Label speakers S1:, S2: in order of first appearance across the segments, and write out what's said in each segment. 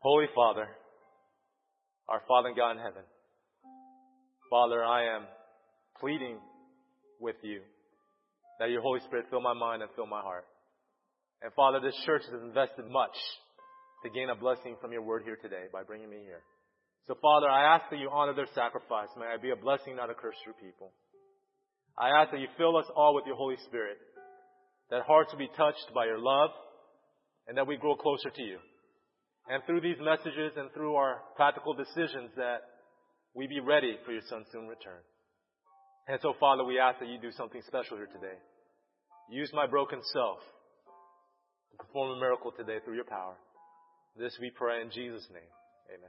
S1: Holy Father, our Father God in heaven, Father, I am pleading with you that your Holy Spirit fill my mind and fill my heart. And Father, this church has invested much to gain a blessing from your word here today by bringing me here. So Father, I ask that you honor their sacrifice. May I be a blessing, not a curse to your people. I ask that you fill us all with your Holy Spirit, that hearts will be touched by your love, and that we grow closer to you. And through these messages and through our practical decisions, that we be ready for your Son's soon return. And so, Father, we ask that you do something special here today. Use my broken self to perform a miracle today through your power. This we pray in Jesus' name. Amen.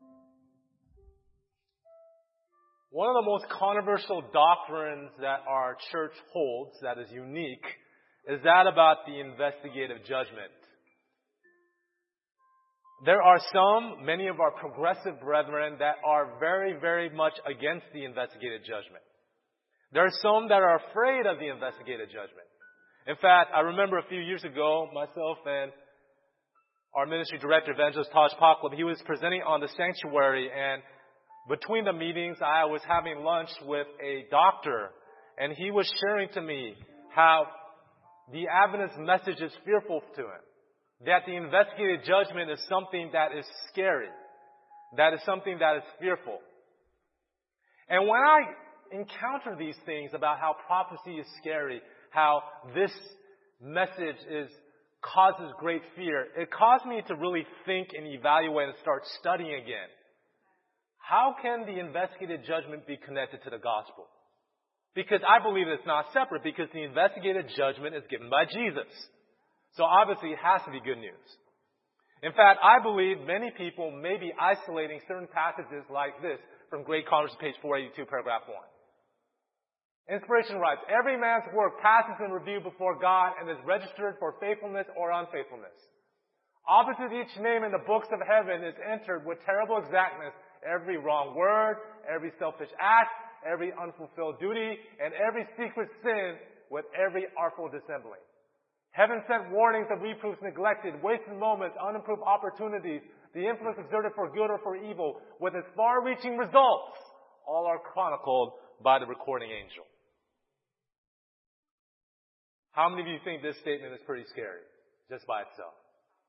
S1: One of the most controversial doctrines that our church holds that is unique is that about the investigative judgment. There are many of our progressive brethren that are very, very much against the investigative judgment. There are some that are afraid of the investigative judgment. In fact, I remember a few years ago, myself and our ministry director, Evangelist Taj Paklab, he was presenting on the sanctuary, and between the meetings, I was having lunch with a doctor, and he was sharing to me how the Adventist message is fearful to him. That the investigative judgment is something that is scary. That is something that is fearful. And when I encounter these things about how prophecy is scary, how this message causes great fear, it caused me to really think and evaluate and start studying again. How can the investigative judgment be connected to the gospel? Because I believe it's not separate, because the investigative judgment is given by Jesus. So obviously it has to be good news. In fact, I believe many people may be isolating certain passages like this from Great Controversy, page 482, paragraph 1. Inspiration writes, every man's work passes in review before God and is registered for faithfulness or unfaithfulness. Opposite each name in the books of heaven is entered with terrible exactness every wrong word, every selfish act, every unfulfilled duty, and every secret sin with every artful dissembling. Heaven sent warnings of reproofs neglected, wasted moments, unimproved opportunities, the influence exerted for good or for evil, with its far-reaching results, all are chronicled by the recording angel. How many of you think this statement is pretty scary, just by itself?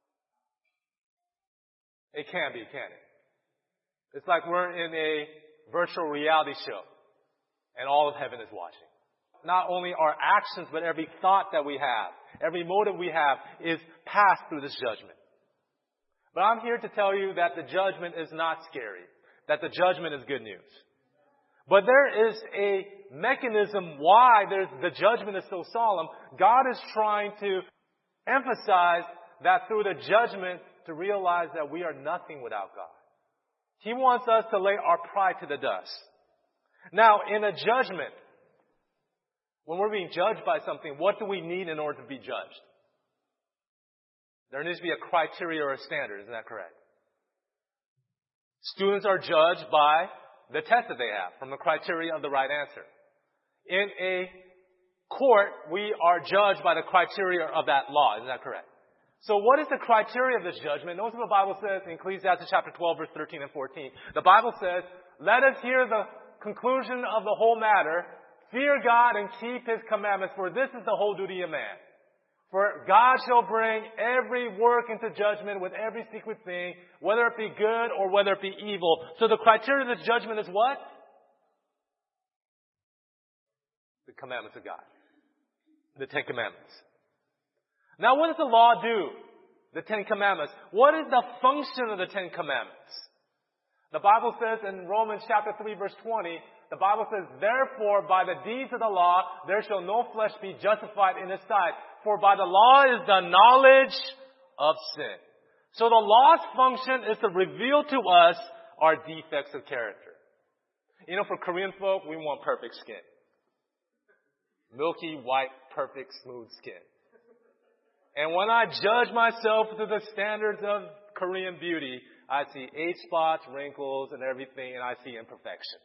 S1: It can be, can't it? It's like we're in a virtual reality show, and all of heaven is watching. Not only our actions, but every thought that we have, every motive we have is passed through this judgment. But I'm here to tell you that the judgment is not scary, that the judgment is good news. But there is a mechanism why the judgment is so solemn. God is trying to emphasize that through the judgment to realize that we are nothing without God. He wants us to lay our pride to the dust. Now, in a judgment, when we're being judged by something, what do we need in order to be judged? There needs to be a criteria or a standard. Isn't that correct? Students are judged by the test that they have from the criteria of the right answer. In a court, we are judged by the criteria of that law. Isn't that correct? So what is the criteria of this judgment? Notice what the Bible says in Ecclesiastes chapter 12, verse 13 and 14. The Bible says, let us hear the conclusion of the whole matter. Fear God and keep His commandments, for this is the whole duty of man. For God shall bring every work into judgment with every secret thing, whether it be good or whether it be evil. So the criteria of this judgment is what? The commandments of God. The Ten Commandments. Now what does the law do? The Ten Commandments. What is the function of the Ten Commandments? The Bible says in Romans chapter 3 verse 20, the Bible says, therefore, by the deeds of the law, there shall no flesh be justified in His sight. For by the law is the knowledge of sin. So the law's function is to reveal to us our defects of character. You know, for Korean folk, we want perfect skin. Milky, white, perfect, smooth skin. And when I judge myself through the standards of Korean beauty, I see age spots, wrinkles, and everything, and I see imperfection.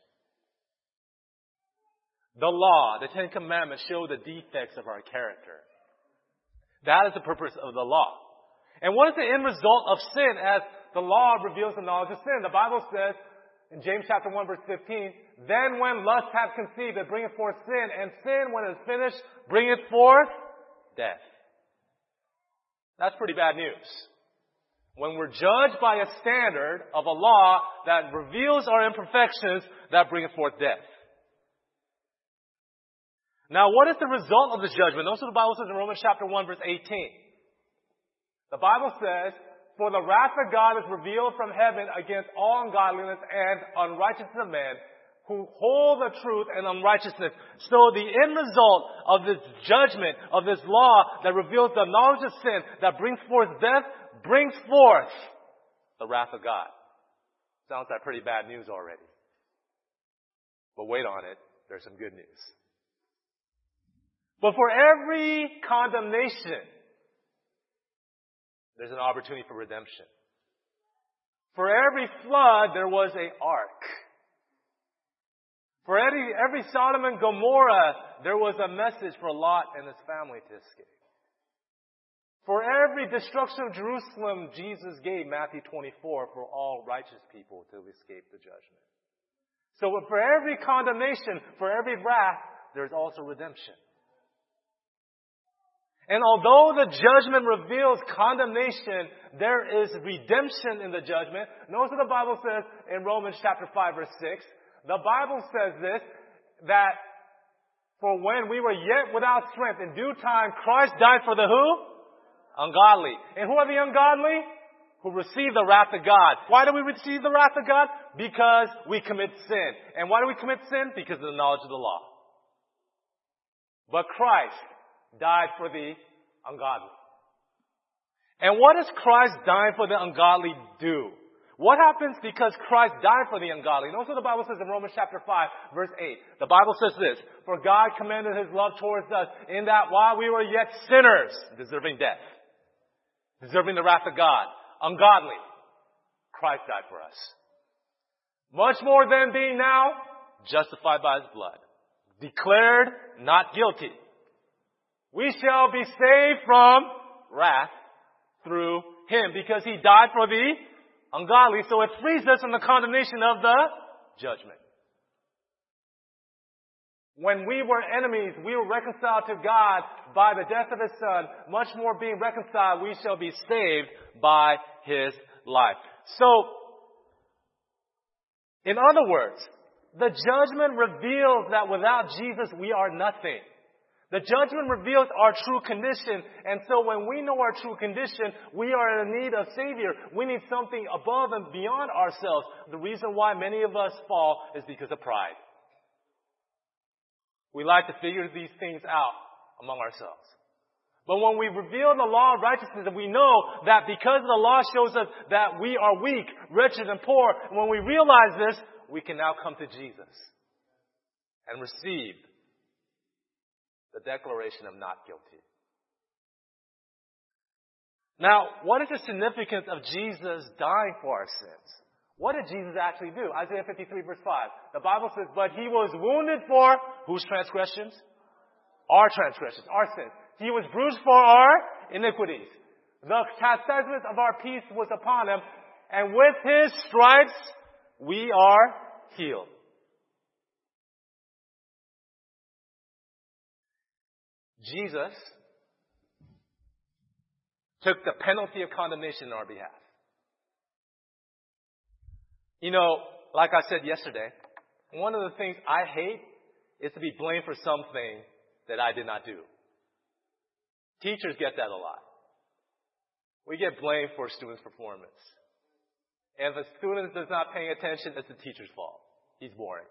S1: The law, the Ten Commandments, show the defects of our character. That is the purpose of the law. And what is the end result of sin? As the law reveals the knowledge of sin. The Bible says in James chapter 1 verse 15, then when lust hath conceived, it bringeth forth sin, and sin, when it is finished, bringeth forth death. That's pretty bad news. When we're judged by a standard of a law that reveals our imperfections, that bringeth forth death. Now, what is the result of this judgment? Notice what the Bible says in Romans chapter 1 verse 18. The Bible says, for the wrath of God is revealed from heaven against all ungodliness and unrighteousness of men, who hold the truth in unrighteousness. So the end result of this judgment, of this law that reveals the knowledge of sin, that brings forth death, brings forth the wrath of God. Sounds like pretty bad news already. But wait on it, there's some good news. But for every condemnation, there's an opportunity for redemption. For every flood, there was an ark. For every Sodom and Gomorrah, there was a message for Lot and his family to escape. For every destruction of Jerusalem, Jesus gave Matthew 24 for all righteous people to escape the judgment. So for every condemnation, for every wrath, there's also redemption. And although the judgment reveals condemnation, there is redemption in the judgment. Notice what the Bible says in Romans chapter 5 verse 6. The Bible says this, that for when we were yet without strength, in due time, Christ died for the who? Ungodly. And who are the ungodly? Who receive the wrath of God. Why do we receive the wrath of God? Because we commit sin. And why do we commit sin? Because of the knowledge of the law. But Christ died for the ungodly. And what does Christ dying for the ungodly do? What happens because Christ died for the ungodly? Notice what the Bible says in Romans chapter 5, verse 8. The Bible says this, for God commended His love towards us in that while we were yet sinners, deserving death, deserving the wrath of God, ungodly, Christ died for us. Much more than being now justified by His blood, declared not guilty, we shall be saved from wrath through Him, because He died for the ungodly, so it frees us from the condemnation of the judgment. When we were enemies, we were reconciled to God by the death of His Son. Much more being reconciled, we shall be saved by His life. So, in other words, the judgment reveals that without Jesus, we are nothing. The judgment reveals our true condition, and so when we know our true condition, we are in need of Savior. We need something above and beyond ourselves. The reason why many of us fall is because of pride. We like to figure these things out among ourselves. But when we reveal the law of righteousness, and we know that because the law shows us that we are weak, wretched, and poor, and when we realize this, we can now come to Jesus and receive the declaration of not guilty. Now, what is the significance of Jesus dying for our sins? What did Jesus actually do? Isaiah 53 verse 5. The Bible says, but He was wounded for whose transgressions? Our transgressions, our sins. He was bruised for our iniquities. The chastisement of our peace was upon Him, and with His stripes we are healed. Jesus took the penalty of condemnation on our behalf. You know, like I said yesterday, one of the things I hate is to be blamed for something that I did not do. Teachers get that a lot. We get blamed for students' performance. And if a student does not pay attention, it's the teacher's fault. He's boring.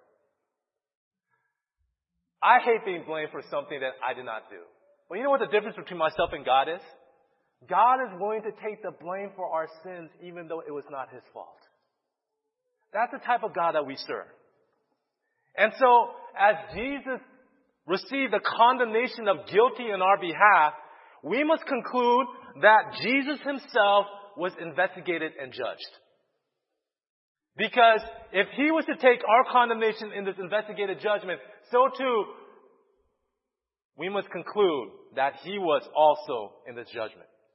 S1: I hate being blamed for something that I did not do. Well, you know what the difference between myself and God is? God is willing to take the blame for our sins even though it was not His fault. That's the type of God that we serve. And so, as Jesus received the condemnation of guilty in our behalf, we must conclude that Jesus Himself was investigated and judged. Because if He was to take our condemnation in this investigated judgment, so too, we must conclude that He was also in this judgment.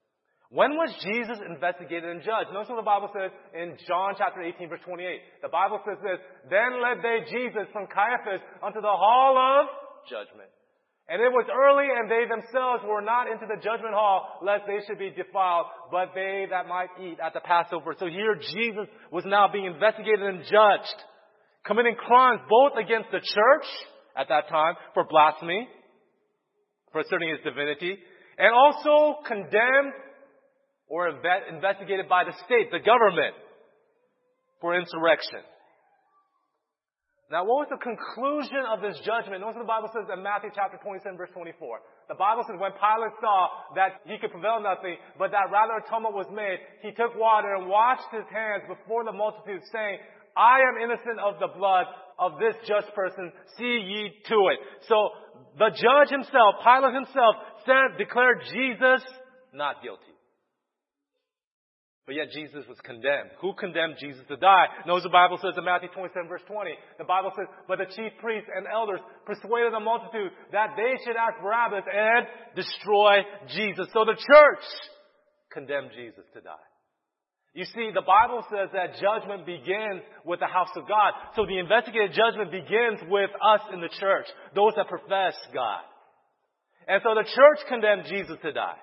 S1: When was Jesus investigated and judged? Notice what the Bible says in John chapter 18, verse 28. The Bible says this, "Then led they Jesus from Caiaphas unto the hall of judgment. And it was early, and they themselves were not into the judgment hall, lest they should be defiled, but they that might eat at the Passover." So here Jesus was now being investigated and judged, committing crimes both against the church at that time for blasphemy, for asserting his divinity, and also condemned or investigated by the state, the government, for insurrection. Now, what was the conclusion of this judgment? Notice what the Bible says in Matthew chapter 27, verse 24. The Bible says when Pilate saw that he could prevail nothing, but that rather a tumult was made, he took water and washed his hands before the multitude, saying, "I am innocent of the blood of this just person. See ye to it." So the judge himself, Pilate himself, declared Jesus not guilty. But yet Jesus was condemned. Who condemned Jesus to die? Notice the Bible says in Matthew 27, verse 20. The Bible says, "But the chief priests and elders persuaded the multitude that they should ask Barabbas and destroy Jesus." So the church condemned Jesus to die. You see, the Bible says that judgment begins with the house of God. So the investigative judgment begins with us in the church, those that profess God. And so the church condemned Jesus to die.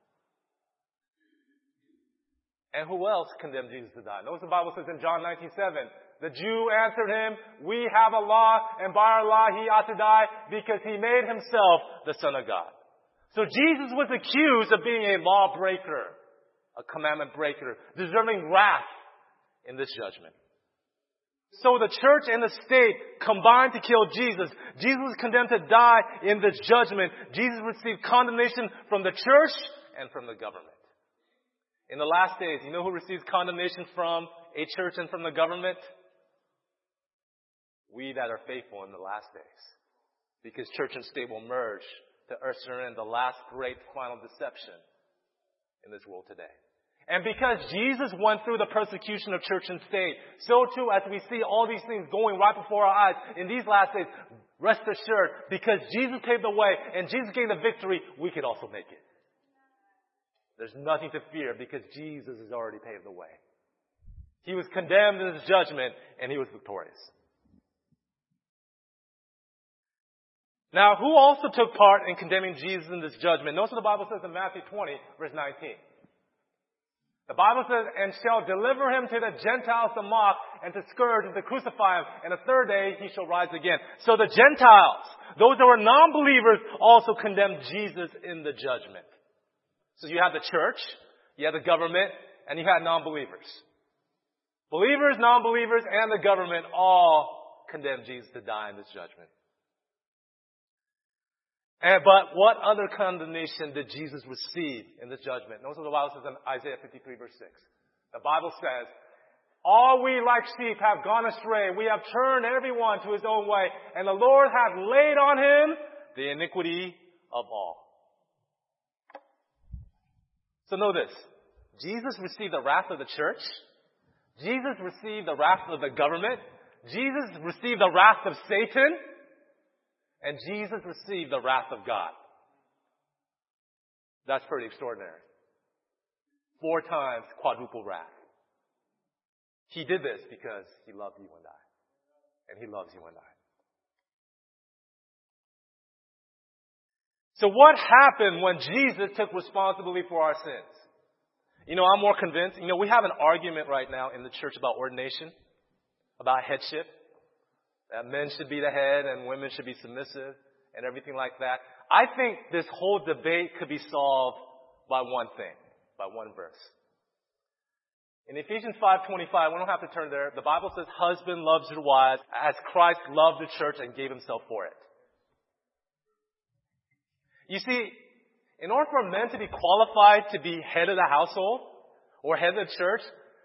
S1: And who else condemned Jesus to die? Notice the Bible says in John 19:7, "The Jew answered him, We have a law, and by our law he ought to die, because he made himself the Son of God." So Jesus was accused of being a lawbreaker, a commandment breaker, deserving wrath in this judgment. So the church and the state combined to kill Jesus. Jesus was condemned to die in this judgment. Jesus received condemnation from the church and from the government. In the last days, you know who receives condemnation from a church and from the government? We that are faithful in the last days. Because church and state will merge to usher in the last great final deception in this world today. And because Jesus went through the persecution of church and state, so too as we see all these things going right before our eyes in these last days, rest assured, because Jesus paved the way and Jesus gained the victory, we could also make it. There's nothing to fear because Jesus has already paved the way. He was condemned in his judgment and he was victorious. Now, who also took part in condemning Jesus in this judgment? Notice what the Bible says in Matthew 20, verse 19. The Bible says, "And shall deliver him to the Gentiles to mock, and to scourge, and to crucify him, and the third day he shall rise again." So the Gentiles, those that were non-believers, also condemned Jesus in the judgment. So you have the church, you have the government, and you have non-believers. Believers, non-believers, and the government all condemned Jesus to die in this judgment. But what other condemnation did Jesus receive in this judgment? Notice what the Bible says in Isaiah 53, verse 6. The Bible says, "All we like sheep have gone astray. We have turned everyone to his own way. And the Lord hath laid on him the iniquity of all." So know this. Jesus received the wrath of the church. Jesus received the wrath of the government. Jesus received the wrath of Satan. And Jesus received the wrath of God. That's pretty extraordinary. 4 times quadruple wrath. He did this because he loved you and I. And he loves you and I. So what happened when Jesus took responsibility for our sins? You know, I'm more convinced. You know, we have an argument right now in the church about ordination, about headship. That men should be the head and women should be submissive and everything like that. I think this whole debate could be solved by one thing, by one verse. In Ephesians 5:25, we don't have to turn there. The Bible says, "Husband loves your wives as Christ loved the church and gave himself for it." You see, in order for men to be qualified to be head of the household or head of the church,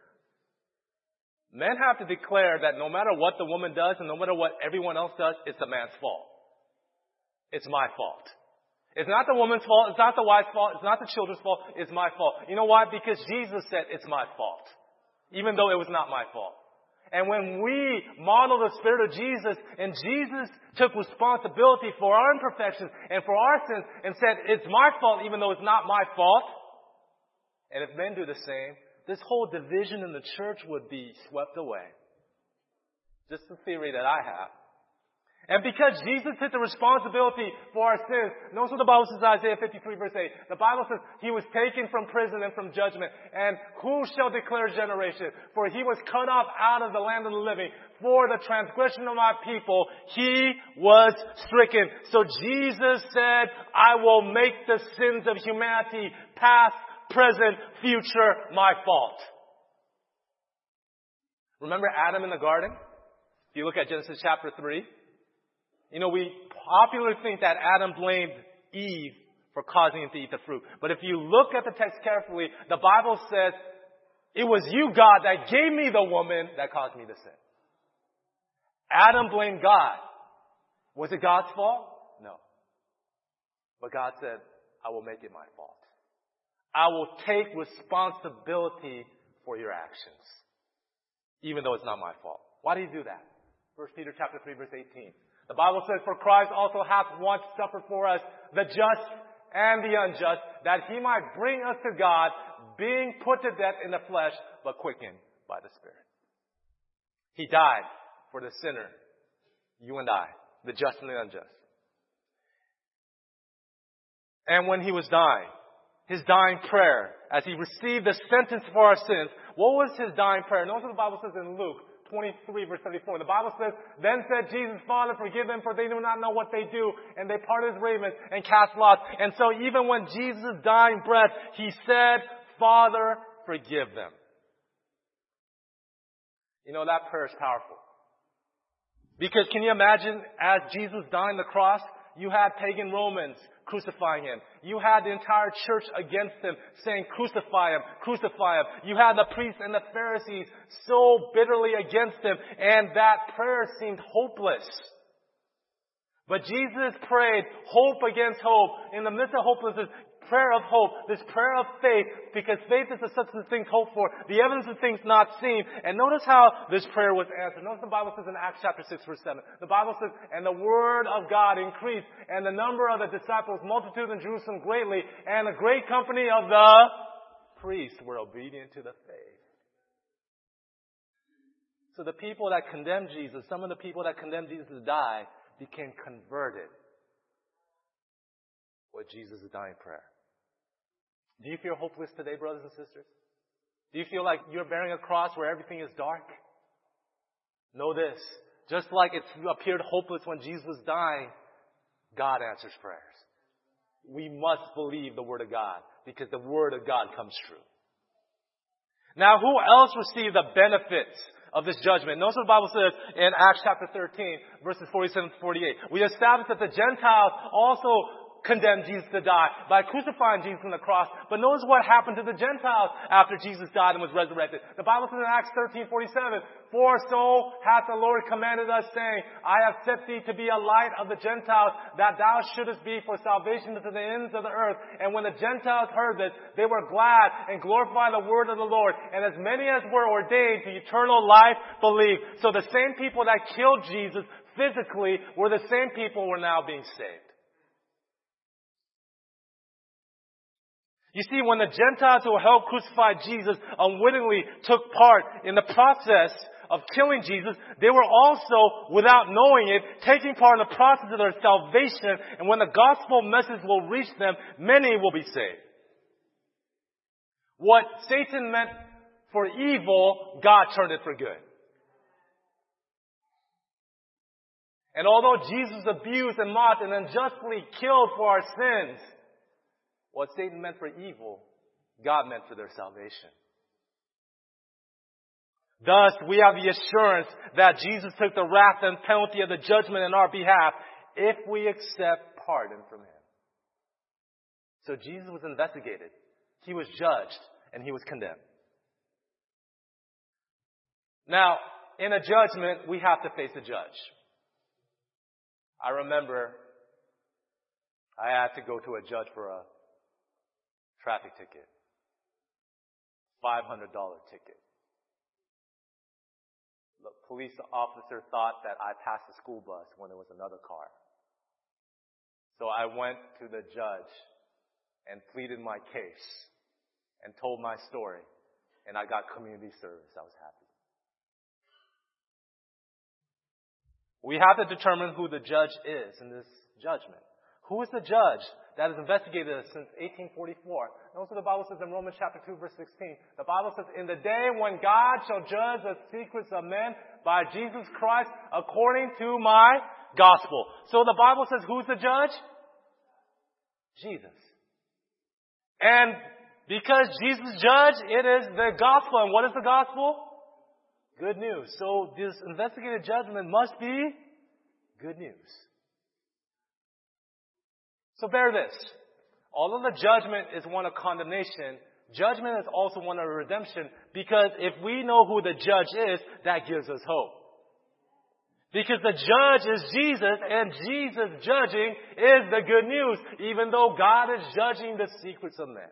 S1: men have to declare that no matter what the woman does and no matter what everyone else does, it's the man's fault. It's my fault. It's not the woman's fault. It's not the wife's fault. It's not the children's fault. It's my fault. You know why? Because Jesus said it's my fault, even though it was not my fault. And when we model the Spirit of Jesus, and Jesus took responsibility for our imperfections and for our sins and said, "It's my fault even though it's not my fault," And if men do the same, this whole division in the church would be swept away. Just the theory that I have. And because Jesus took the responsibility for our sins, notice what the Bible says in Isaiah 53 verse 8. The Bible says, He was taken from prison and from judgment. And who shall declare generation? For He was cut off out of the land of the living. For the transgression of my people, He was stricken. So Jesus said, I will make the sins of humanity, past, present, future, my fault. Remember Adam in the garden? If you look at Genesis chapter 3, we popularly think that Adam blamed Eve for causing him to eat the fruit. But if you look at the text carefully, the Bible says, it was you, God, that gave me the woman that caused me to sin. Adam blamed God. Was it God's fault? No. But God said, I will make it my fault. I will take responsibility for your actions, even though it's not my fault. Why do you do that? 1 Peter chapter 3 verse 18. The Bible says, for Christ also hath once suffered for us, the just and the unjust, that He might bring us to God, being put to death in the flesh, but quickened by the Spirit. He died for the sinner, you and I, the just and the unjust. And when He was dying, His dying prayer, as He received the sentence for our sins, what was His dying prayer? Notice what the Bible says in Luke 23 verse 34. The Bible says, then said Jesus, Father, forgive them, for they do not know what they do. And they parted His raiment and cast lots. And so even when Jesus' dying breath, He said, Father, forgive them. That prayer is powerful. Because can you imagine, as Jesus died on the cross, you had pagan Romans crucifying Him. You had the entire church against Him, saying, crucify Him, crucify Him. You had the priests and the Pharisees so bitterly against Him, and that prayer seemed hopeless. But Jesus prayed hope against hope. In the midst of hopelessness, prayer of hope, this prayer of faith, because faith is the substance of things hoped for, the evidence of things not seen. And notice how this prayer was answered. Notice the Bible says in Acts chapter 6 verse 7. The Bible says, and the word of God increased, and the number of the disciples multitude in Jerusalem greatly, and a great company of the priests were obedient to the faith. So the people that condemned Jesus, some of the people that condemned Jesus to die, became converted with Jesus' dying prayer. Do you feel hopeless today, brothers and sisters? Do you feel like you're bearing a cross where everything is dark? Know this. Just like it appeared hopeless when Jesus was dying, God answers prayers. We must believe the Word of God, because the Word of God comes true. Now, who else received the benefits of this judgment? Notice what the Bible says in Acts chapter 13, verses 47 to 48. We established that the Gentiles also condemned Jesus to die by crucifying Jesus on the cross. But notice what happened to the Gentiles after Jesus died and was resurrected. The Bible says in Acts 13:47, for so hath the Lord commanded us, saying, I have set thee to be a light of the Gentiles, that thou shouldest be for salvation to the ends of the earth. And when the Gentiles heard this, they were glad and glorified the word of the Lord. And as many as were ordained to eternal life believed. So the same people that killed Jesus physically were the same people who were now being saved. You see, when the Gentiles who helped crucify Jesus unwittingly took part in the process of killing Jesus, they were also, without knowing it, taking part in the process of their salvation. And when the gospel message will reach them, many will be saved. What Satan meant for evil, God turned it for good. And although Jesus abused and mocked and unjustly killed for our sins, what Satan meant for evil, God meant for their salvation. Thus, we have the assurance that Jesus took the wrath and penalty of the judgment in our behalf if we accept pardon from Him. So Jesus was investigated. He was judged and He was condemned. Now, in a judgment, we have to face a judge. I remember I had to go to a judge for a traffic ticket. $500 ticket. The police officer thought that I passed the school bus when there was another car. So I went to the judge and pleaded my case. and told my story, and I got community service. I was happy. We have to determine who the judge is in this judgment. Who is the judge that has investigated us since 1844? Notice what the Bible says in Romans chapter 2, verse 16. The Bible says, in the day when God shall judge the secrets of men by Jesus Christ according to my gospel. So the Bible says, who's the judge? Jesus. And because Jesus judged, it is the gospel. And what is the gospel? Good news. So this investigative judgment must be good news. So bear this. Although the judgment is one of condemnation, judgment is also one of redemption, because if we know who the judge is, that gives us hope. Because the judge is Jesus, and Jesus judging is the good news, even though God is judging the secrets of men.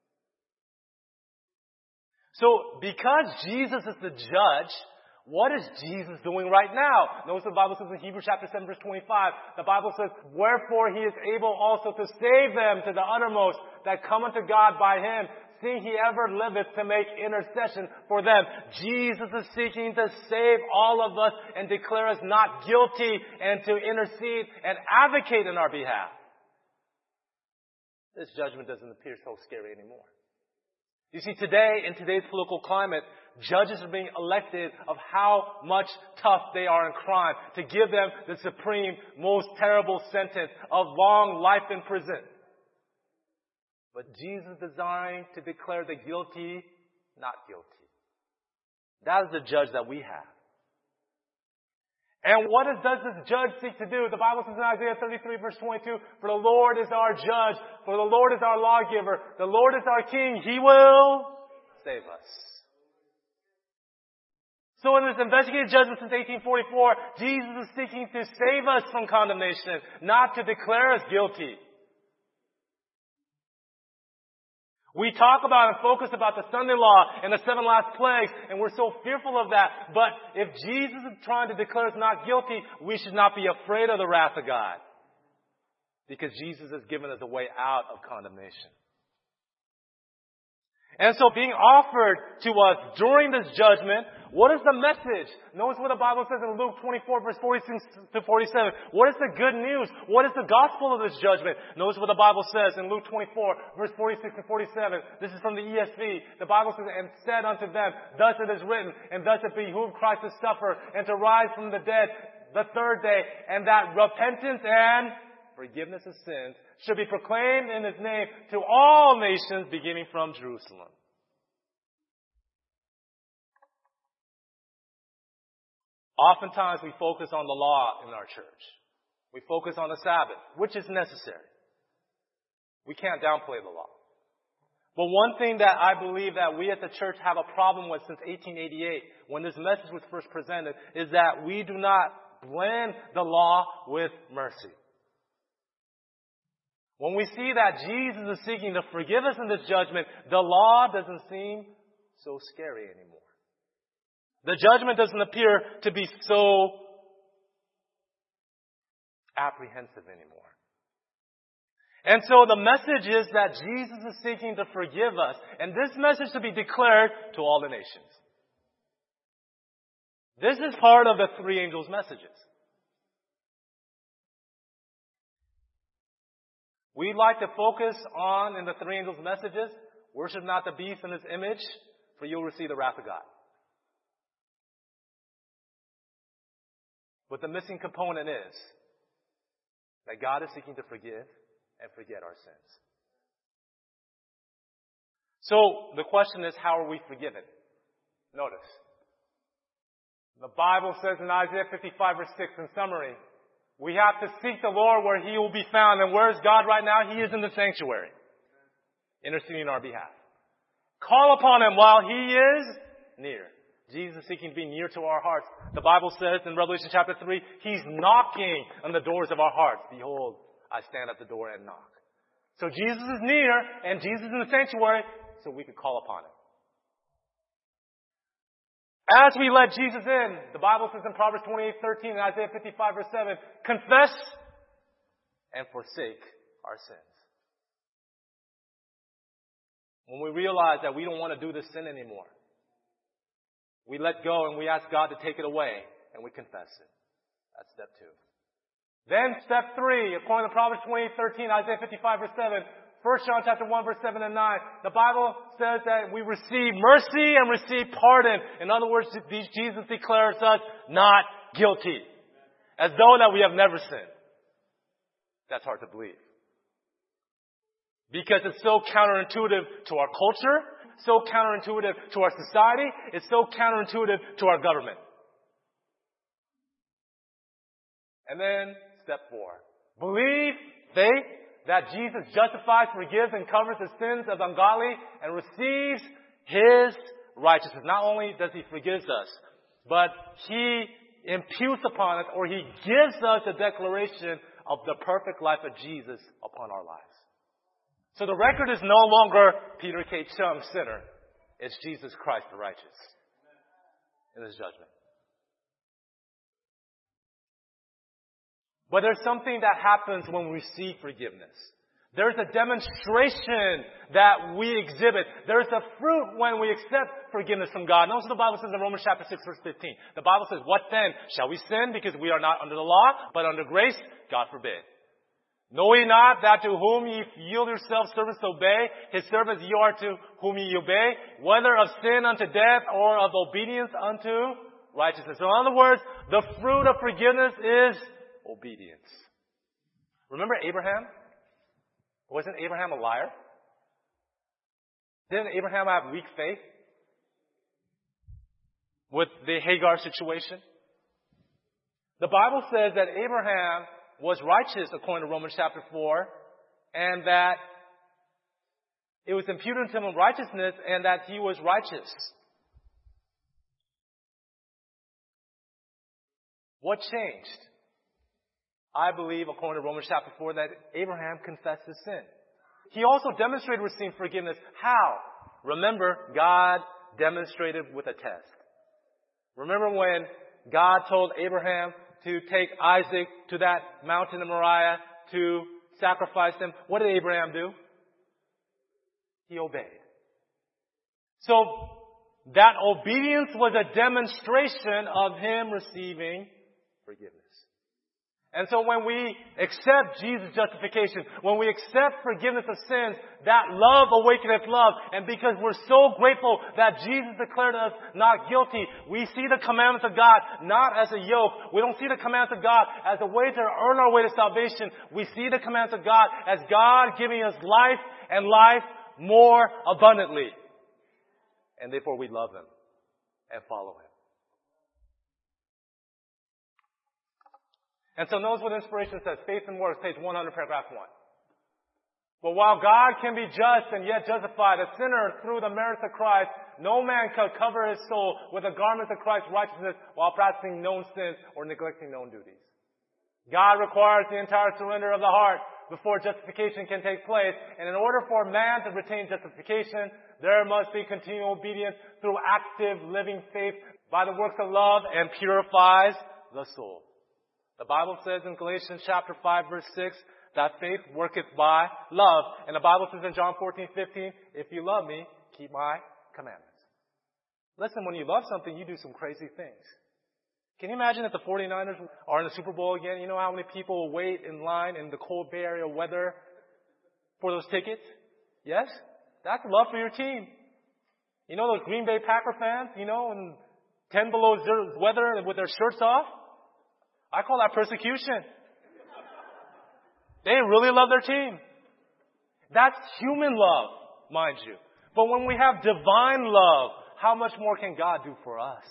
S1: So because Jesus is the judge, what is Jesus doing right now? Notice the Bible says in Hebrews chapter 7 verse 25, the Bible says, wherefore he is able also to save them to the uttermost that come unto God by him, seeing he ever liveth to make intercession for them. Jesus is seeking to save all of us and declare us not guilty and to intercede and advocate in our behalf. This judgment doesn't appear so scary anymore. You see, today, in today's political climate, judges are being elected of how much tough they are in crime to give them the supreme, most terrible sentence of long life in prison. But Jesus designed to declare the guilty not guilty. That is the judge that we have. And what does this judge seek to do? The Bible says in Isaiah 33 verse 22, for the Lord is our judge, for the Lord is our lawgiver, the Lord is our king, he will save us. So in this investigative judgment since 1844, Jesus is seeking to save us from condemnation, not to declare us guilty. We talk about and focus about the Sunday law and the 7 last plagues, and we're so fearful of that. But if Jesus is trying to declare us not guilty, we should not be afraid of the wrath of God. Because Jesus has given us a way out of condemnation. And so being offered to us during this judgment, what is the message? Notice what the Bible says in Luke 24 verse 46 to 47. What is the good news? What is the gospel of this judgment? Notice what the Bible says in Luke 24 verse 46 to 47. This is from the ESV. The Bible says, and said unto them, thus it is written, and thus it behooved Christ to suffer and to rise from the dead the third day, and that repentance and forgiveness of sins should be proclaimed in his name to all nations beginning from Jerusalem. Oftentimes we focus on the law in our church. We focus on the Sabbath, which is necessary. We can't downplay the law. But one thing that I believe that we at the church have a problem with since 1888, when this message was first presented, is that we do not blend the law with mercy. When we see that Jesus is seeking to forgive us in this judgment, the law doesn't seem so scary anymore. The judgment doesn't appear to be so apprehensive anymore. And so the message is that Jesus is seeking to forgive us, and this message to be declared to all the nations. This is part of the 3 angels' messages. We'd like to focus on, in the 3 angels' messages, worship not the beast and his image, for you'll receive the wrath of God. But the missing component is that God is seeking to forgive and forget our sins. So the question is, how are we forgiven? Notice. The Bible says in Isaiah 55 verse 6 in summary, we have to seek the Lord where he will be found. And where is God right now? He is in the sanctuary, interceding on our behalf. Call upon him while he is near. Jesus is seeking to be near to our hearts. The Bible says in Revelation chapter 3, he's knocking on the doors of our hearts. Behold, I stand at the door and knock. So Jesus is near, and Jesus is in the sanctuary, so we can call upon him. As we let Jesus in, the Bible says in Proverbs 28:13 and Isaiah 55 verse 7, confess and forsake our sins. When we realize that we don't want to do this sin anymore. We let go and we ask God to take it away and we confess it. That's step 2. Then step 3, according to Proverbs 20:13, Isaiah 55 verse 7, 1 John chapter 1 verse 7 and 9, the Bible says that we receive mercy and receive pardon. In other words, Jesus declares us not guilty. As though that we have never sinned. That's hard to believe. Because it's so counterintuitive to our culture, so counterintuitive to our society, it's so counterintuitive to our government. And then, step 4. Believe, faith, that Jesus justifies, forgives, and covers the sins of ungodly and receives His righteousness. Not only does He forgive us, but He imputes upon us, or He gives us a declaration of the perfect life of Jesus upon our lives. So the record is no longer Peter K. Chung, sinner. It's Jesus Christ, the righteous, in His judgment. But there's something that happens when we receive forgiveness. There's a demonstration that we exhibit. There's a fruit when we accept forgiveness from God. Notice what the Bible says in Romans chapter 6 verse 15. The Bible says, what then? Shall we sin because we are not under the law, but under grace? God forbid. Know ye not that to whom ye yield yourselves servants to obey, His servants ye are to whom ye obey, whether of sin unto death or of obedience unto righteousness. So in other words, the fruit of forgiveness is obedience. Remember Abraham? Wasn't Abraham a liar? Didn't Abraham have weak faith with the Hagar situation? The Bible says that Abraham was righteous according to Romans chapter 4, and that it was imputed to him of righteousness, and that he was righteous. What changed? I believe, according to Romans chapter 4, that Abraham confessed his sin. He also demonstrated receiving forgiveness. How? Remember, God demonstrated with a test. Remember when God told Abraham to take Isaac to that mountain of Moriah to sacrifice him? What did Abraham do? He obeyed. So, that obedience was a demonstration of him receiving forgiveness. And so when we accept Jesus' justification, when we accept forgiveness of sins, that love awakeneth love. And because we're so grateful that Jesus declared us not guilty, we see the commandments of God not as a yoke. We don't see the commandments of God as a way to earn our way to salvation. We see the commandments of God as God giving us life and life more abundantly. And therefore we love Him and follow Him. And so notice what inspiration says. Faith and Works, page 100, paragraph 1. But while God can be just and yet justify the sinner through the merits of Christ, no man can cover his soul with the garments of Christ's righteousness while practicing known sins or neglecting known duties. God requires the entire surrender of the heart before justification can take place. And in order for man to retain justification, there must be continual obedience through active living faith by the works of love and purifies the soul. The Bible says in Galatians chapter 5 verse 6 that faith worketh by love. And the Bible says in John 14:15, if you love me, keep my commandments. Listen, when you love something, you do some crazy things. Can you imagine if the 49ers are in the Super Bowl again? You know how many people wait in line in the cold Bay Area weather for those tickets? Yes? That's love for your team. You know those Green Bay Packer fans, in 10 below zero weather with their shirts off? I call that persecution. They really love their team. That's human love, mind you. But when we have divine love, how much more can God do for us?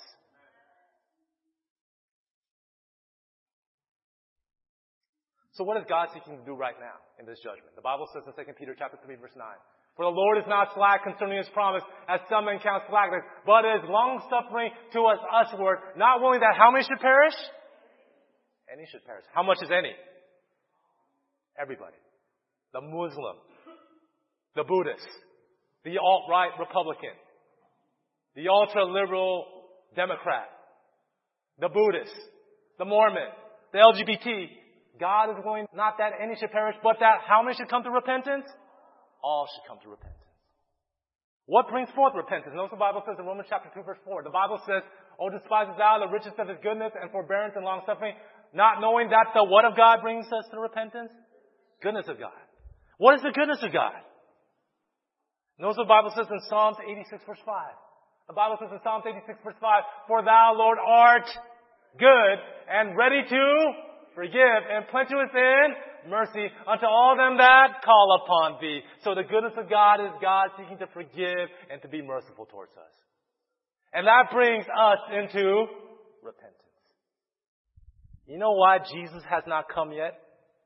S1: So what is God seeking to do right now in this judgment? The Bible says in 2 Peter chapter 3 verse 9, for the Lord is not slack concerning His promise, as some men count slackness, but is long-suffering to us usward, not willing that how many should perish? Any should perish. How much is any? Everybody. The Muslim, the Buddhist, the alt-right Republican, the ultra-liberal Democrat, the Buddhist, the Mormon, the LGBT. God is going not that any should perish, but that how many should come to repentance? All should come to repentance. What brings forth repentance? Notice the Bible says in Romans chapter 2, verse 4. The Bible says, "O despises thou the riches of his goodness and forbearance and long suffering, not knowing that the what of God brings us to repentance? Goodness of God." What is the goodness of God? Notice what the Bible says in Psalms 86, verse 5. The Bible says in Psalms 86, verse 5, "For thou, Lord, art good and ready to forgive and plenteous in mercy unto all them that call upon thee." So the goodness of God is God seeking to forgive and to be merciful towards us. And that brings us into repentance. You know why Jesus has not come yet?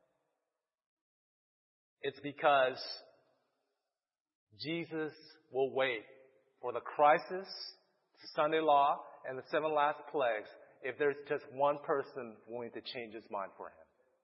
S1: It's because Jesus will wait for the crisis, the Sunday law, and the 7 last plagues if there's just one person willing to change his mind for him.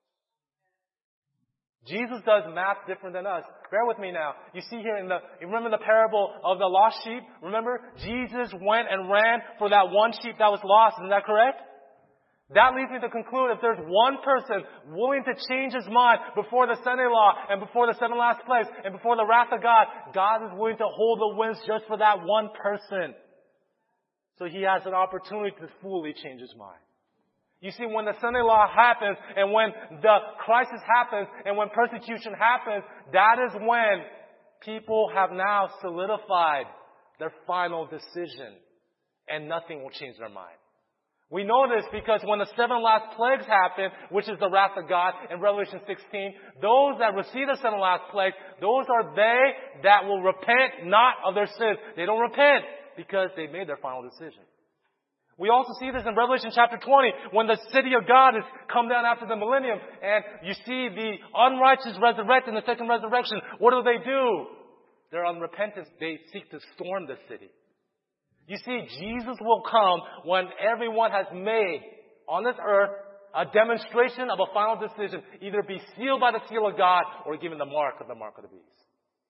S1: Jesus does math different than us. Bear with me now. You see here you remember the parable of the lost sheep? Remember? Jesus went and ran for that one sheep that was lost. Isn't that correct? That leads me to conclude if there's one person willing to change his mind before the Sunday law and before the 7 last plagues and before the wrath of God, God is willing to hold the winds just for that one person. So he has an opportunity to fully change his mind. You see, when the Sunday law happens and when the crisis happens and when persecution happens, that is when people have now solidified their final decision and nothing will change their mind. We know this because when the 7 last plagues happen, which is the wrath of God in Revelation 16, those that receive the 7 last plagues, those are they that will repent not of their sins. They don't repent because they made their final decision. We also see this in Revelation chapter 20 when the city of God has come down after the millennium and you see the unrighteous resurrect in the second resurrection. What do? They're unrepentant. They seek to storm the city. You see, Jesus will come when everyone has made on this earth a demonstration of a final decision, either be sealed by the seal of God or given the mark of the beast.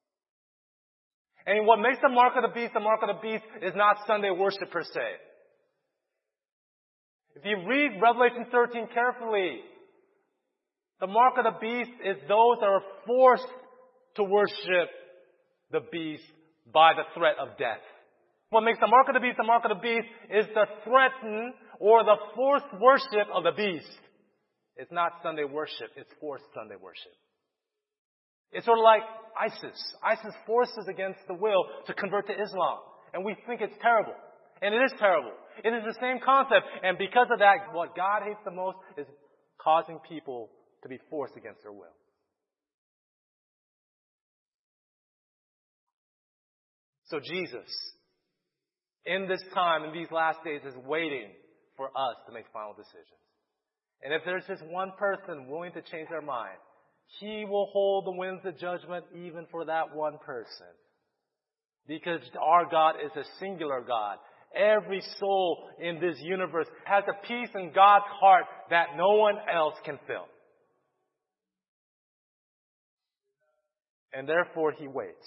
S1: And what makes the mark of the beast is not Sunday worship per se. If you read Revelation 13 carefully, the mark of the beast is those that are forced to worship the beast by the threat of death. What makes the mark of the beast is the threatened or the forced worship of the beast. It's not Sunday worship, it's forced Sunday worship. It's sort of like ISIS. ISIS forces against the will to convert to Islam. And we think it's terrible. And it is terrible. It is the same concept. And because of that, what God hates the most is causing people to be forced against their will. So Jesus, in this time, in these last days, is waiting for us to make final decisions. And if there's just one person willing to change their mind, He will hold the winds of judgment even for that one person. Because our God is a singular God. Every soul in this universe has a peace in God's heart that no one else can fill. And therefore He waits.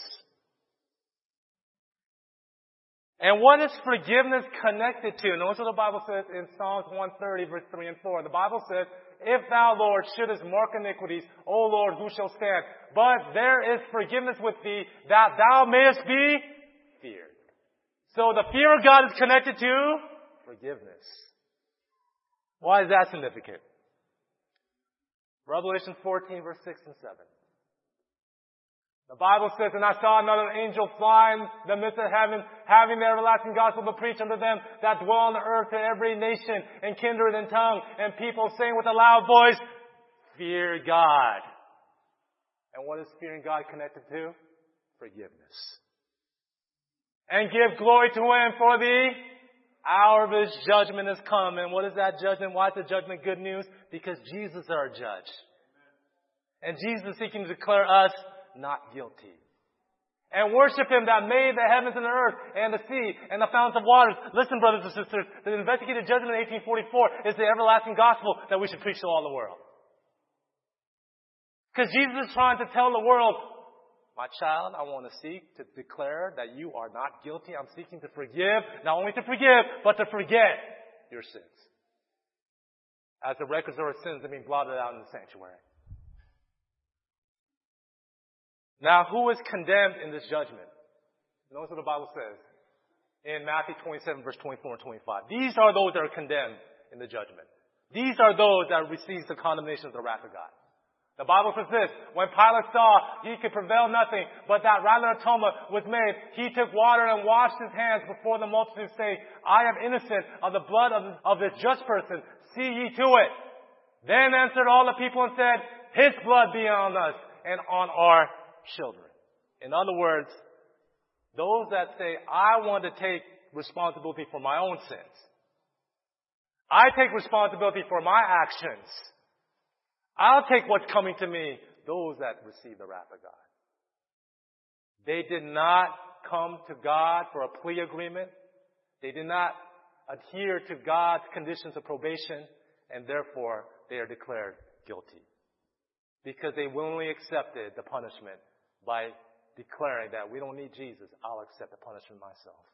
S1: And what is forgiveness connected to? Notice what the Bible says in Psalms 130, verse 3 and 4. The Bible says, "If thou, Lord, shouldest mark iniquities, O Lord, who shall stand? But there is forgiveness with thee, that thou mayest be feared." So the fear of God is connected to forgiveness. Why is that significant? Revelation 14, verse 6 and 7. The Bible says, "And I saw another angel fly in the midst of heaven, having the everlasting gospel to preach unto them that dwell on the earth, to every nation and kindred and tongue and people, saying with a loud voice, Fear God." And what is fearing God connected to? Forgiveness. "And give glory to Him, for the hour of His judgment has come." And what is that judgment? Why is the judgment good news? Because Jesus is our judge. And Jesus is seeking to declare us not guilty. "And worship Him that made the heavens and the earth and the sea and the fountains of waters." Listen, brothers and sisters, the investigated judgment in 1844 is the everlasting gospel that we should preach to all the world. Because Jesus is trying to tell the world, my child, I want to seek to declare that you are not guilty. I'm seeking to forgive, not only to forgive, but to forget your sins. As the records of our sins are being blotted out in the sanctuary. Now, who is condemned in this judgment? Notice what the Bible says in Matthew 27, verse 24 and 25. These are those that are condemned in the judgment. These are those that receive the condemnation of the wrath of God. The Bible says this, when Pilate saw he could prevail nothing, but that rather atonement was made, he took water and washed his hands before the multitude, saying, I am innocent of the blood of this just person. See ye to it. Then answered all the people and said, his blood be on us and on our children. In other words, those that say, I want to take responsibility for my own sins. I take responsibility for my actions. I'll take what's coming to me. Those that receive the wrath of God. They did not come to God for a plea agreement. They did not adhere to God's conditions of probation, and therefore they are declared guilty. Because they willingly accepted the punishment by declaring that we don't need Jesus, I'll accept the punishment myself.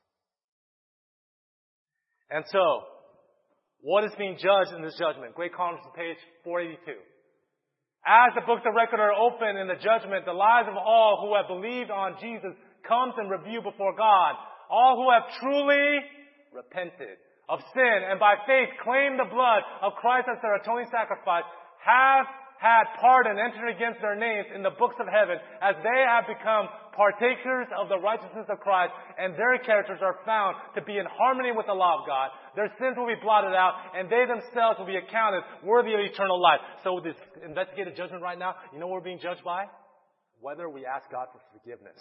S1: And so, what is being judged in this judgment? Great Conference, page 482. As the books of record are open in the judgment, the lives of all who have believed on Jesus comes in review before God. All who have truly repented of sin and by faith claimed the blood of Christ as their atoning sacrifice have had pardon entered against their names in the books of heaven as they have become partakers of the righteousness of Christ, and their characters are found to be in harmony with the law of God. Their sins will be blotted out, and they themselves will be accounted worthy of eternal life. So this investigative judgment right now, you know what we're being judged by? Whether we ask God for forgiveness.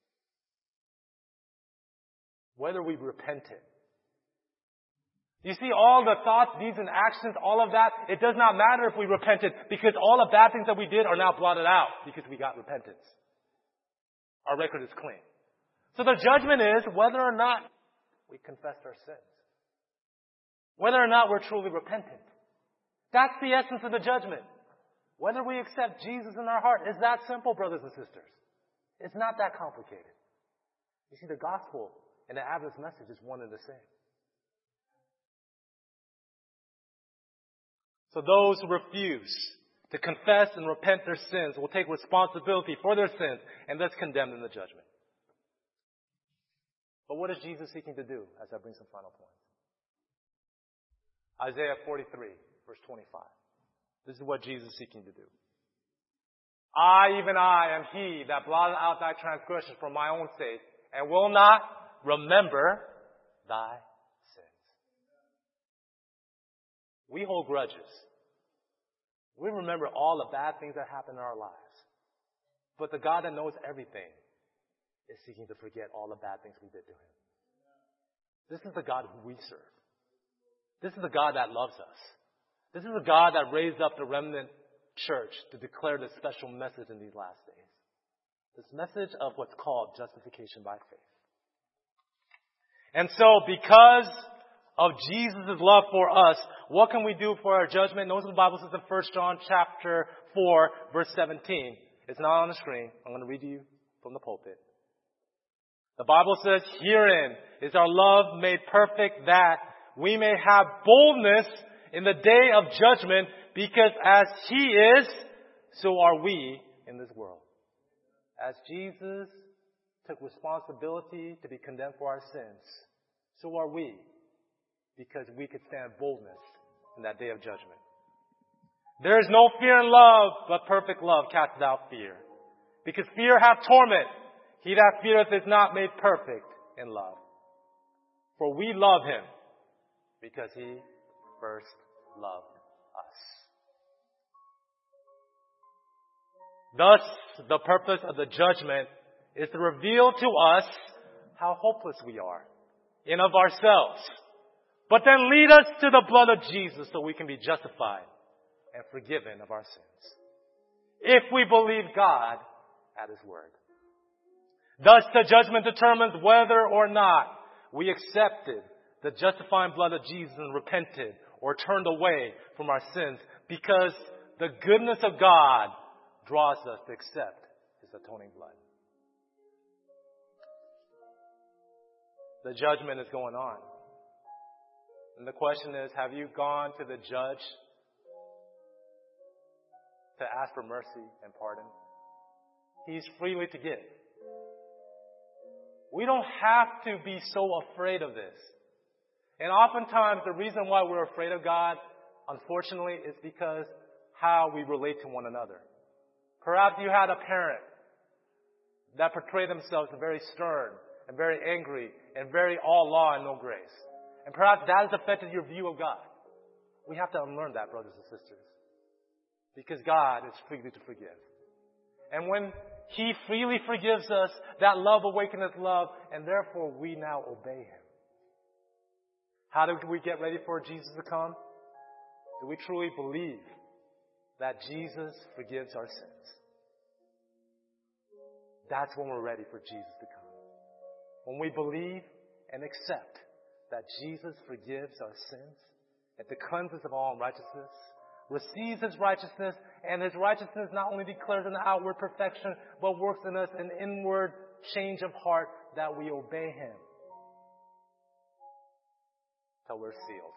S1: Whether we repented. You see, all the thoughts, deeds, and actions, all of that, it does not matter if we repented, because all the bad things that we did are now blotted out because we got repentance. Our record is clean. So the judgment is whether or not we confessed our sins. Whether or not we're truly repentant. That's the essence of the judgment. Whether we accept Jesus in our heart is that simple, brothers and sisters. It's not that complicated. You see, the gospel and the Adventist message is one and the same. So those who refuse to confess and repent their sins will take responsibility for their sins and thus condemned in the judgment. But what is Jesus seeking to do as I bring some final points? Isaiah 43, verse 25. This is what Jesus is seeking to do. I, even I, am he that blotted out thy transgressions for my own sake and will not remember thy sins. We hold grudges. We remember all the bad things that happen in our lives. But the God that knows everything is seeking to forget all the bad things we did to Him. This is the God who we serve. This is the God that loves us. This is the God that raised up the remnant church to declare this special message in these last days. This message of what's called justification by faith. And so, because of Jesus' love for us, what can we do for our judgment? Notice what the Bible says in 1 John chapter 4, verse 17. It's not on the screen. I'm going to read to you from the pulpit. The Bible says, herein is our love made perfect, that we may have boldness in the day of judgment, because as He is, so are we in this world. As Jesus took responsibility to be condemned for our sins, so are we, because we could stand boldness in that day of judgment. There is no fear in love, but perfect love casteth out fear. Because fear hath torment. He that feareth is not made perfect in love. For we love Him, because He first loved us. Thus, the purpose of the judgment is to reveal to us how hopeless we are in of ourselves, but then lead us to the blood of Jesus so we can be justified and forgiven of our sins, if we believe God at His word. Thus, the judgment determines whether or not we accepted the justifying blood of Jesus and repented or turned away from our sins, because the goodness of God draws us to accept His atoning blood. The judgment is going on. And the question is, have you gone to the judge to ask for mercy and pardon? He's freely to give. We don't have to be so afraid of this. And oftentimes the reason why we're afraid of God, unfortunately, is because how we relate to one another. Perhaps you had a parent that portrayed themselves as very stern and very angry and very all law and no grace. And perhaps that has affected your view of God. We have to unlearn that, brothers and sisters. Because God is freely to forgive. And when He freely forgives us, that love awakeneth love, and therefore we now obey Him. How do we get ready for Jesus to come? Do we truly believe that Jesus forgives our sins? That's when we're ready for Jesus to come. When we believe and accept that Jesus forgives our sins and to cleanse us of all unrighteousness, receives His righteousness, and His righteousness not only declares an outward perfection, but works in us an inward change of heart that we obey Him till we're sealed.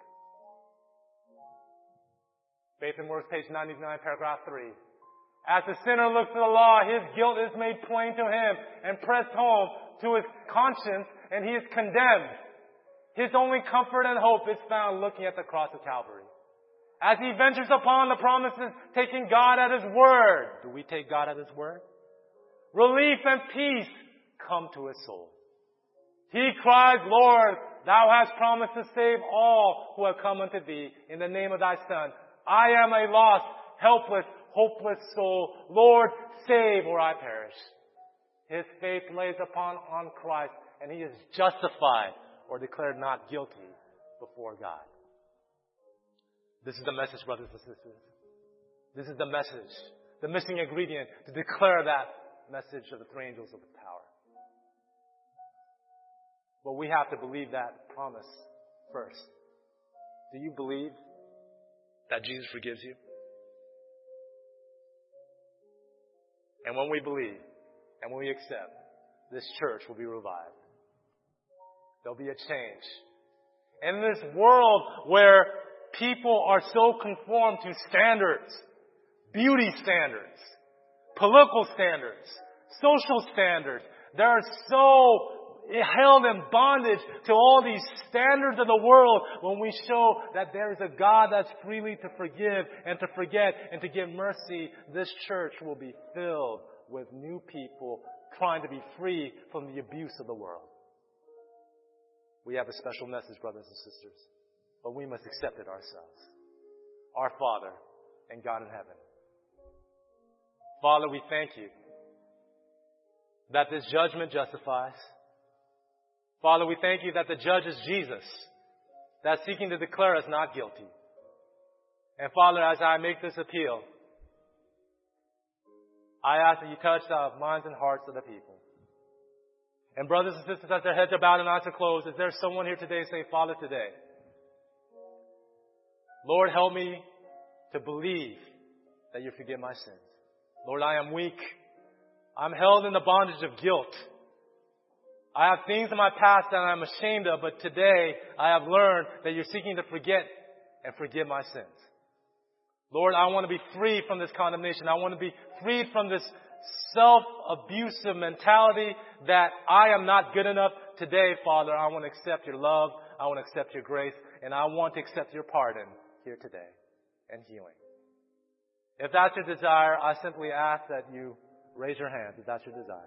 S1: Faith and Works, page 99, paragraph 3. As the sinner looks to the law, his guilt is made plain to him and pressed home to his conscience, and he is condemned. His only comfort and hope is found looking at the cross of Calvary. As he ventures upon the promises, taking God at His word. Do we take God at His word? Relief and peace come to his soul. He cries, Lord, Thou hast promised to save all who have come unto Thee in the name of Thy Son. I am a lost, helpless, hopeless soul. Lord, save or I perish. His faith lays on Christ, and he is justified or declared not guilty before God. This is the message, brothers and sisters. This is the message, the missing ingredient to declare that message of the three angels of the power. But we have to believe that promise first. Do you believe that Jesus forgives you? And when we believe and when we accept, this church will be revived. There'll be a change. And in this world where people are so conformed to standards, beauty standards, political standards, social standards, they're so held in bondage to all these standards of the world. When we show that there is a God that's freely to forgive and to forget and to give mercy, this church will be filled with new people trying to be free from the abuse of the world. We have a special message, brothers and sisters, but we must accept it ourselves. Our Father and God in heaven. Father, we thank You that this judgment justifies. Father, we thank You that the judge is Jesus, that's seeking to declare us not guilty. And Father, as I make this appeal, I ask that You touch the minds and hearts of the people. And brothers and sisters, as their heads are bowed and eyes are closed, is there someone here today saying, Father, today, Lord, help me to believe that You forgive my sins. Lord, I am weak. I'm held in the bondage of guilt. I have things in my past that I'm ashamed of, but today I have learned that You're seeking to forget and forgive my sins. Lord, I want to be free from this condemnation. I want to be freed from this self-abusive mentality that I am not good enough. Today, Father, I want to accept Your love. I want to accept Your grace. And I want to accept Your pardon here today and healing. If that's your desire, I simply ask that you raise your hands if that's your desire.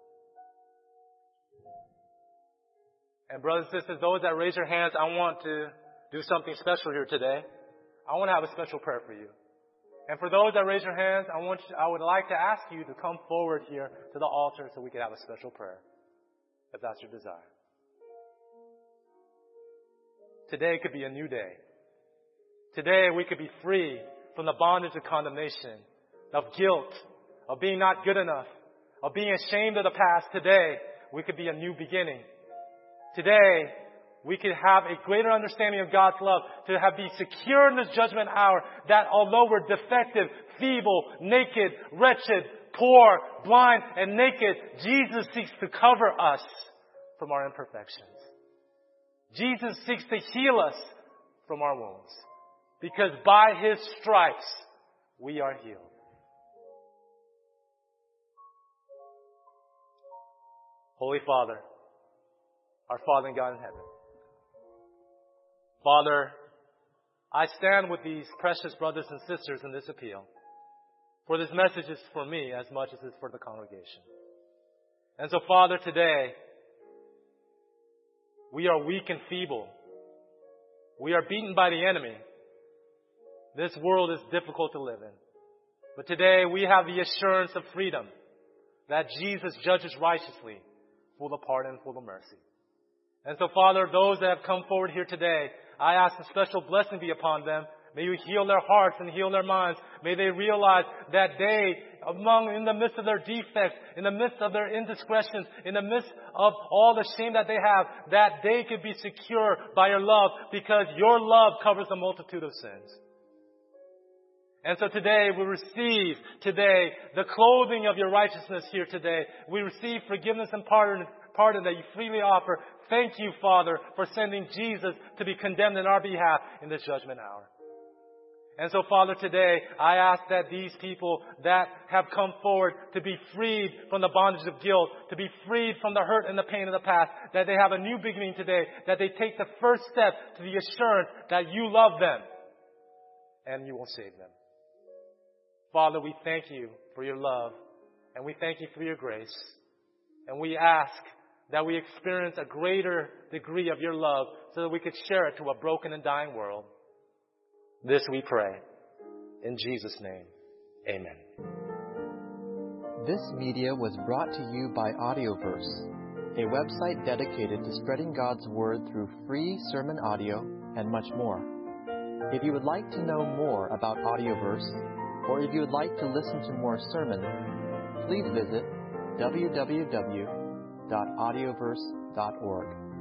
S1: And brothers and sisters, those that raise your hands, I want to do something special here today. I want to have a special prayer for you. And for those that raise your hands, I would like to ask you to come forward here to the altar so we can have a special prayer, if that's your desire. Today could be a new day. Today we could be free from the bondage of condemnation, of guilt, of being not good enough, of being ashamed of the past. Today we could be a new beginning. Today we could have a greater understanding of God's love, to be secure in this judgment hour, that although we're defective, feeble, naked, wretched, poor, blind, and naked, Jesus seeks to cover us from our imperfections. Jesus seeks to heal us from our wounds, because by His stripes we are healed. Holy Father, our Father and God in heaven. Father, I stand with these precious brothers and sisters in this appeal. For this message is for me as much as it's for the congregation. And so, Father, today, we are weak and feeble. We are beaten by the enemy. This world is difficult to live in. But today, we have the assurance of freedom that Jesus judges righteously, full of pardon, full of mercy. And so, Father, those that have come forward here today, I ask a special blessing be upon them. May you heal their hearts and heal their minds. May they realize that they, in the midst of their defects, in the midst of their indiscretions, in the midst of all the shame that they have, that they could be secure by your love, because your love covers a multitude of sins. And so today, we receive the clothing of your righteousness here today. We receive forgiveness and pardon that you freely offer. Thank you, Father, for sending Jesus to be condemned in our behalf in this judgment hour. And so, Father, today, I ask that these people that have come forward to be freed from the bondage of guilt, to be freed from the hurt and the pain of the past, that they have a new beginning today, that they take the first step to the assurance that you love them and you will save them. Father, we thank you for your love, and we thank you for your grace. And we ask that we experience a greater degree of your love so that we could share it to a broken and dying world. This we pray. In Jesus' name, amen.
S2: This media was brought to you by Audioverse, a website dedicated to spreading God's Word through free sermon audio and much more. If you would like to know more about Audioverse, or if you would like to listen to more sermons, please visit www.audioverse.org.